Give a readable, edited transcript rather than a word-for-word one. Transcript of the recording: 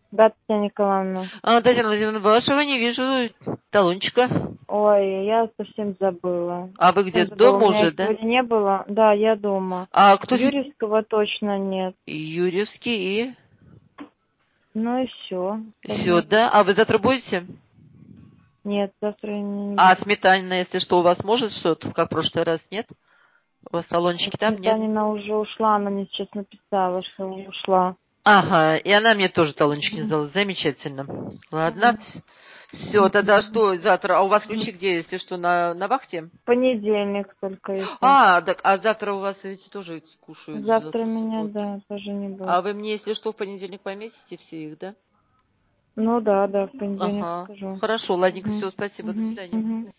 Да, Татьяна Николаевна. Татьяна Владимировна, вашего не вижу талончика. Ой, я совсем забыла. А вы где, Совсем забыла. дома У меня уже, их да? сегодня не было. Да, я дома. А кто Юрьевского точно нет. Юрьевский и... Ну и все. Все, да? А вы завтра будете? Нет, завтра я не А буду. Сметанина, если что, у вас может что-то, как в прошлый раз, нет? У вас талончики там, нет? Сметанина уже ушла, она мне сейчас написала, что ушла. Ага, и она мне тоже талончик не сдала. Замечательно. Ладно. Все, тогда что завтра? А у вас ключи где, если что, на вахте? Понедельник только если. Так, а завтра у вас ведь тоже кушают, Завтра завтра в меня, субботу. да, тоже не А будет. вы мне, если что, в понедельник пометите все их, да? Ну да, в понедельник Ага. скажу. Хорошо, ладненько, Угу. все, спасибо, до Угу. свидания. Угу.